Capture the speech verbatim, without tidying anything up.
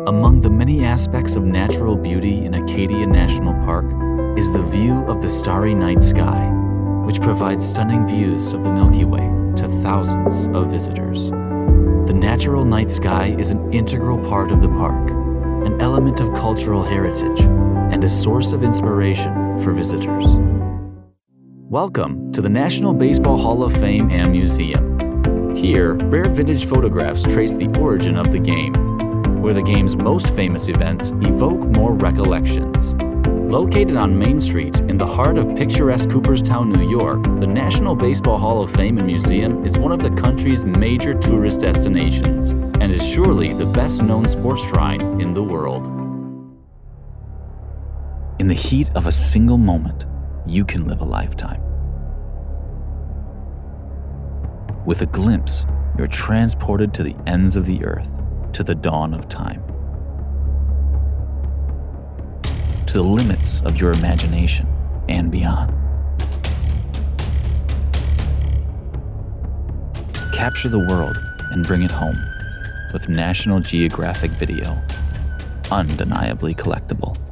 Among the many aspects of natural beauty in Acadia National Park is the view of the starry night sky, which provides stunning views of the Milky Way to thousands of visitors. The natural night sky is an integral part of the park, an element of cultural heritage, and a source of inspiration for visitors. Welcome to the National Baseball Hall of Fame and Museum. Here, rare vintage photographs trace the origin of the game, where the game's most famous events evoke more recollections. Located on Main Street in the heart of picturesque Cooperstown, New York, the National Baseball Hall of Fame and Museum is one of the country's major tourist destinations and is surely the best-known sports shrine in the world. In the heat of a single moment, you can live a lifetime. With a glimpse, you're transported to the ends of the earth, to the dawn of time. To the limits of your imagination and beyond. Capture the world and bring it home with National Geographic Video. Undeniably collectible.